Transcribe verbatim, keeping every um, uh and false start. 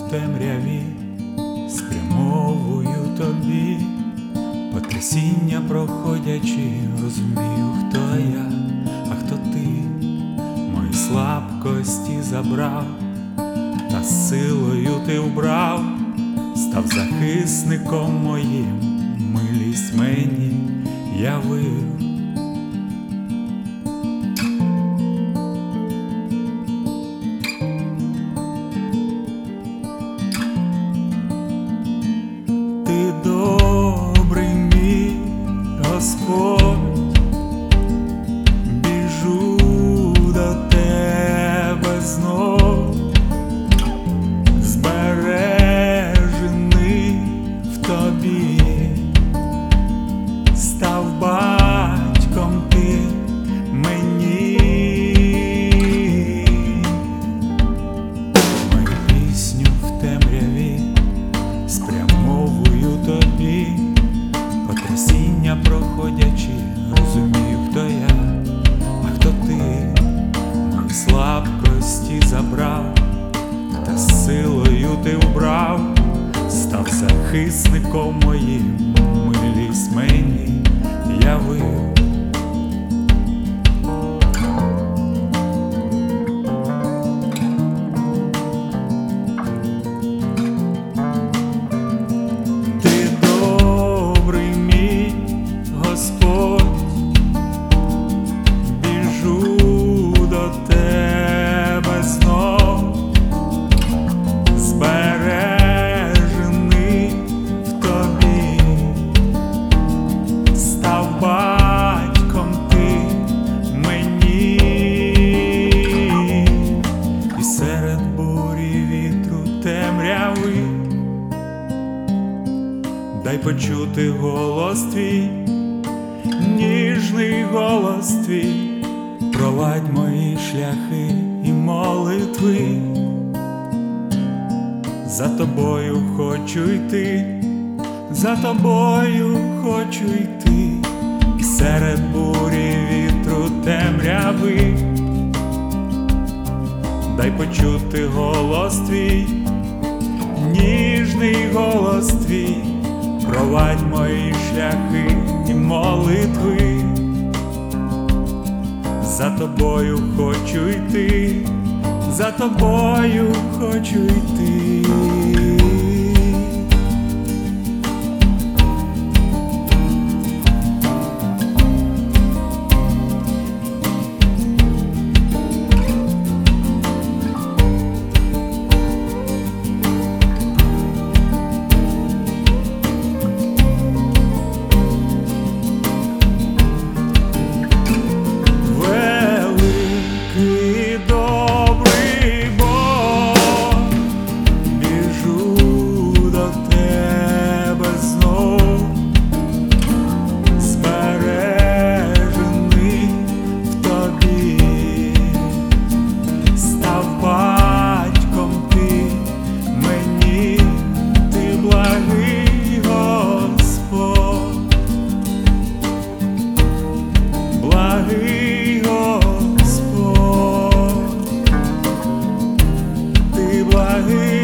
в темряві спрямовую тобі, потрясіння проходячи, розумію, хто я, а хто ти. Мої слабкості забрав, та силою ти вбрав, став захисником моїм, милість мені явив. Ти добрий мій Господь, біжу до тебе знов, збережений в тобі, став батьком ти мені. Мою пісню в темряві спрямовую тобі, потрясіння проходячи, розумію, хто я, а хто ти. Мої слабкості забрав, та силою ти вбрав, став захисником моїм, милість мені явив. Дай почути голос твій, ніжний голос твій, провадь мої шляхи і молитви. За тобою хочу йти, за тобою хочу йти, і серед бурі вітру темряви. Дай почути голос твій, ніжний голос твій, провадь мої шляхи і молитви. За тобою хочу йти, за тобою хочу йти. Благий Господь, ти благий.